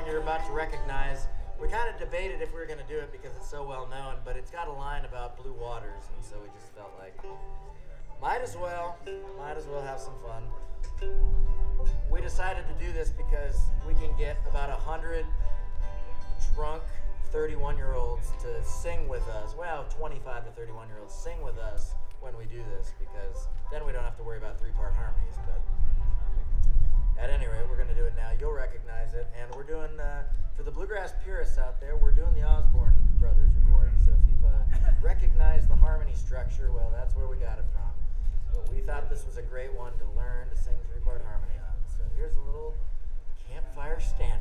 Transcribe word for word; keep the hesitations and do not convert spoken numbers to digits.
song you're about to recognize. We kind of debated if we were going to do it because it's so well known, but it's got a line about blue waters, and so we just felt like might as well, might as well have some fun. We decided to do this because we can get about a hundred drunk thirty-one-year-olds to sing with us. Well, twenty-five to thirty-one-year-olds sing with us when we do this, because then we don't have to worry about three-part harmonies. But at any rate, we're going to do it now. You'll recognize it, and we're doing uh, for the bluegrass purists out there. We're doing the Osborne Brothers recording. So if you've uh, recognized the harmony structure, well, that's where we got it from. But we thought this was a great one to learn to sing three-part harmony on. So here's a little campfire stand.